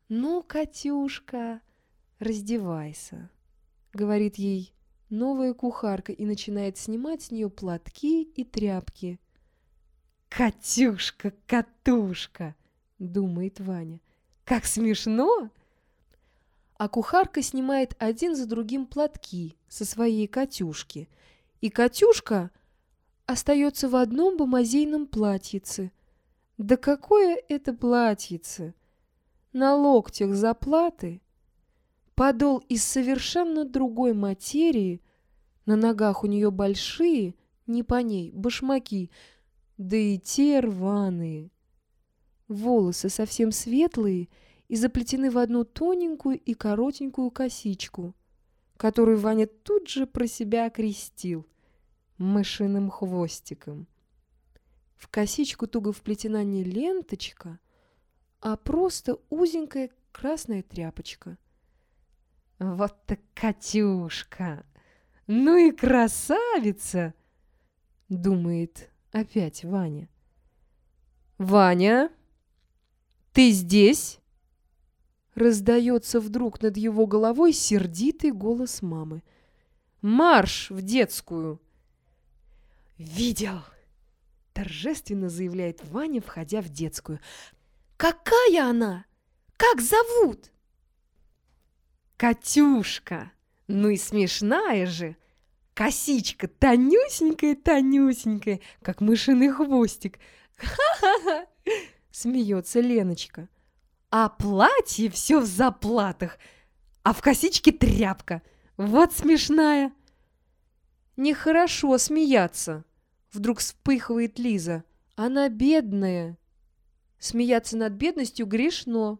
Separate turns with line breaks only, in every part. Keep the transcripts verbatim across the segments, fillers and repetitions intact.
«Ну, Катюшка, раздевайся», — говорит ей новая кухарка и начинает снимать с нее платки и тряпки. «Катюшка, Катушка!» — думает Ваня. «Как смешно!» А кухарка снимает один за другим платки со своей Катюшки, и Катюшка остается в одном бумазейном платьице. Да какое это платьице! На локтях заплаты, подол из совершенно другой материи, на ногах у нее большие, не по ней, башмаки, да и те рваные. Волосы совсем светлые и заплетены в одну тоненькую и коротенькую косичку, которую Ваня тут же про себя окрестил мышиным хвостиком. В косичку туго вплетена не ленточка, а просто узенькая красная тряпочка. «Вот так Катюшка! Ну и красавица!» — думает опять Ваня. «Ваня, ты здесь?» — раздается вдруг над его головой сердитый голос мамы. «Марш в детскую!» «Видел!» — торжественно заявляет Ваня, входя в детскую. «Какая она? Как зовут?» «Катюшка! Ну и смешная же! Косичка тонюсенькая-тонюсенькая, как мышиный хвостик. Ха-ха-ха!» — смеется Леночка. «А платье все в заплатах, а в косичке тряпка. Вот смешная!» «Нехорошо смеяться!» — вдруг вспыхивает Лиза. «Она бедная!» Смеяться над бедностью грешно.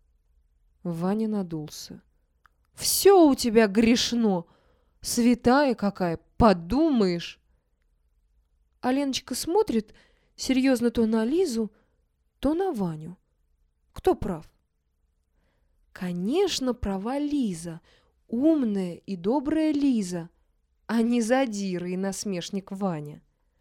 Ваня надулся. «Все у тебя грешно! Святая какая, подумаешь!» А Леночка смотрит серьезно то на Лизу, то на Ваню. Кто прав? Конечно, права Лиза, умная и добрая Лиза, а не задира и насмешник Ваня.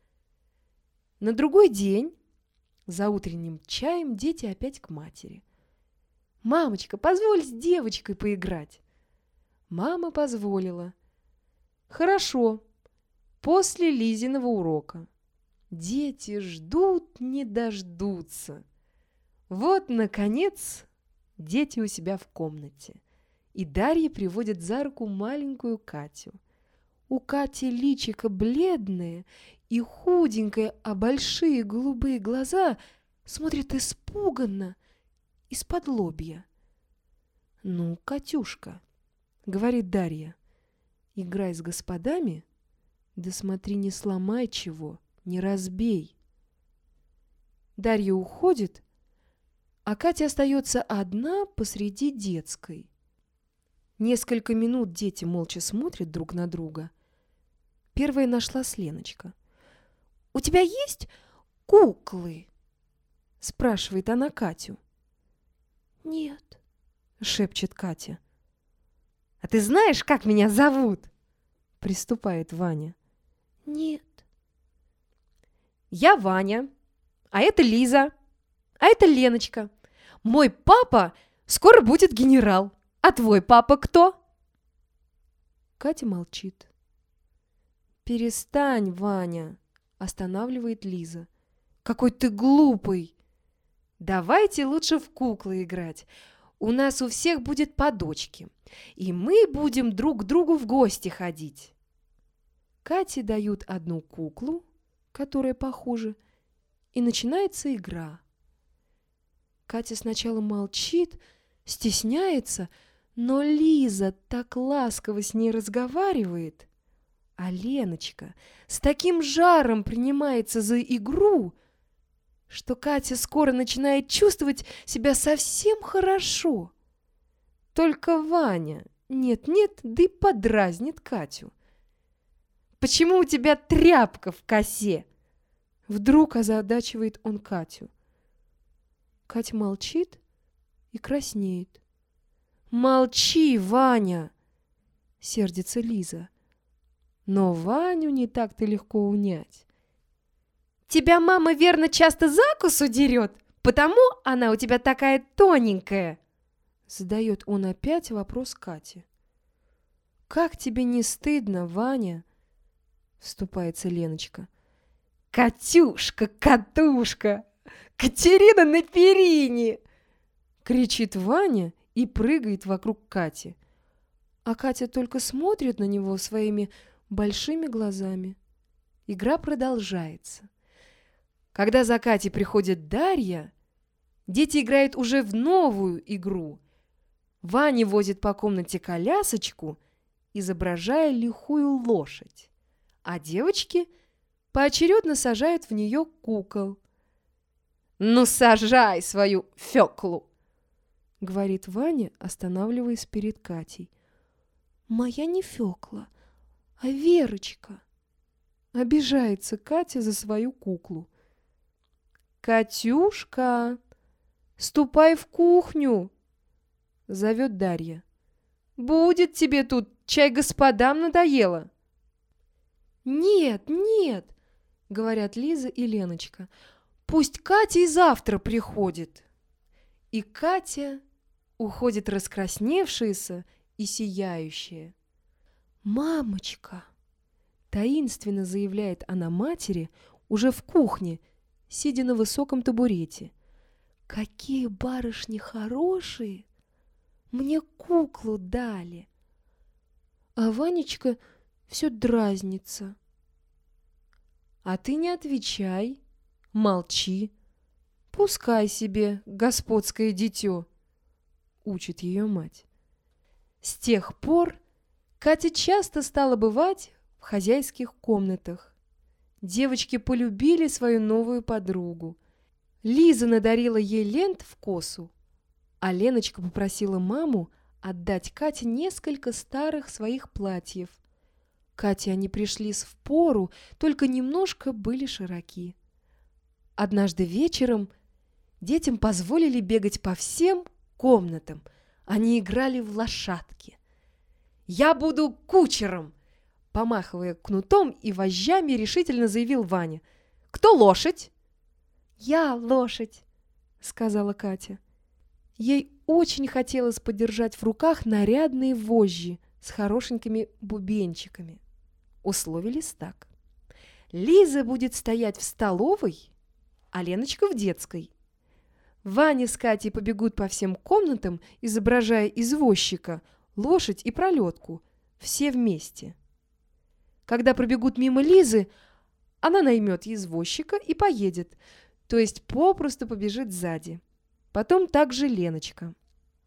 На другой день за утренним чаем дети опять к матери. «Мамочка, позволь с девочкой поиграть». Мама позволила. Хорошо, после Лизиного урока. Дети ждут, не дождутся. Вот, наконец, дети у себя в комнате. И Дарья приводит за руку маленькую Катю. У Кати личико бледное и худенькое, а большие голубые глаза смотрят испуганно, из-под лобья. «Ну, Катюшка, — говорит Дарья, — играй с господами, да смотри, не сломай чего, не разбей». Дарья уходит, а Катя остается одна посреди детской. Несколько минут дети молча смотрят друг на друга. Первая нашлась Леночка. «У тебя есть куклы?» — спрашивает она Катю. «Нет», — шепчет Катя. «А ты знаешь, как меня зовут?» — приступает Ваня. «Нет». «Я Ваня, а это Лиза, а это Леночка. Мой папа скоро будет генерал, а твой папа кто?» Катя молчит. «Перестань, Ваня», — останавливает Лиза. «Какой ты глупый! Давайте лучше в куклы играть. У нас у всех будет по дочке, и мы будем друг к другу в гости ходить». Кате дают одну куклу, которая похуже, и начинается игра. Катя сначала молчит, стесняется, но Лиза так ласково с ней разговаривает, а Леночка с таким жаром принимается за игру, что Катя скоро начинает чувствовать себя совсем хорошо. Только Ваня нет-нет, да и подразнит Катю. «Почему у тебя тряпка в косе?» Вдруг озадачивает он Катю. Катя молчит и краснеет. «Молчи, Ваня!» — сердится Лиза. Но Ваню не так-то легко унять. «Тебя мама, верно, часто за косу дерет, потому она у тебя такая тоненькая», Задает он опять вопрос Кате. «Как тебе не стыдно, Ваня?» Вступается Леночка. «Катюшка, Катушка! Катерина на перине!» Кричит Ваня и прыгает вокруг Кати. А Катя только смотрит на него своими большими глазами. Игра продолжается. Когда за Катей приходит Дарья, дети играют уже в новую игру. Ваня возит по комнате колясочку, изображая лихую лошадь, а девочки поочередно сажают в нее кукол. «Ну, сажай свою Фёклу!» — говорит Ваня, останавливаясь перед Катей. «Моя не Фёкла, а Верочка!» Обижается Катя за свою куклу. «Катюшка, ступай в кухню!» — зовет Дарья. «Будет тебе тут, чай господам надоело!» «Нет, нет!» — говорят Лиза и Леночка. «Пусть Катя и завтра приходит!» И Катя уходит раскрасневшаяся и сияющая. «Мамочка!» — таинственно заявляет она матери уже в кухне, сидя на высоком табурете. «Какие барышни хорошие! Мне куклу дали!» А Ванечка все дразнится. «А ты не отвечай, молчи, пускай себе господское дитё», — учит ее мать. С тех пор Катя часто стала бывать в хозяйских комнатах. Девочки полюбили свою новую подругу. Лиза надарила ей лент в косу, а Леночка попросила маму отдать Кате несколько старых своих платьев. Кате они пришлись впору, только немножко были широки. Однажды вечером детям позволили бегать по всем комнатам. Они играли в лошадки. «Я буду кучером!» — помахивая кнутом и вожжами, решительно заявил Ваня. «Кто лошадь?» «Я лошадь», — сказала Катя. Ей очень хотелось подержать в руках нарядные вожжи с хорошенькими бубенчиками. Условились так. Лиза будет стоять в столовой, а Леночка в детской. Ваня с Катей побегут по всем комнатам, изображая извозчика, лошадь и пролетку, все вместе. Когда пробегут мимо Лизы, она наймет извозчика и поедет, то есть попросту побежит сзади. Потом также Леночка.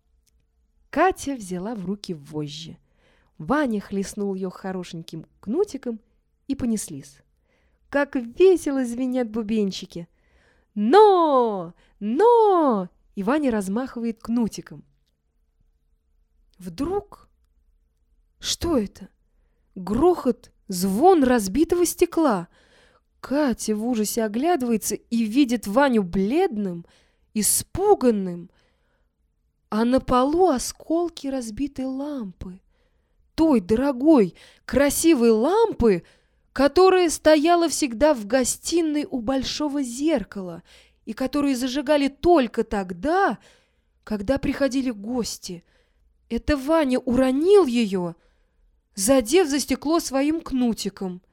Катя взяла в руки вожжи. Ваня хлестнул ее хорошеньким кнутиком, и понеслись. Как весело звенят бубенчики! «Но! Но!» И Ваня размахивает кнутиком. Вдруг... Что это? Грохот, звон разбитого стекла. Катя в ужасе оглядывается и видит Ваню бледным, испуганным. А на полу осколки разбитой лампы. Той дорогой, красивой лампы, которая стояла всегда в гостиной у большого зеркала и которую зажигали только тогда, когда приходили гости. Это Ваня уронил ее, задев за стекло своим кнутиком.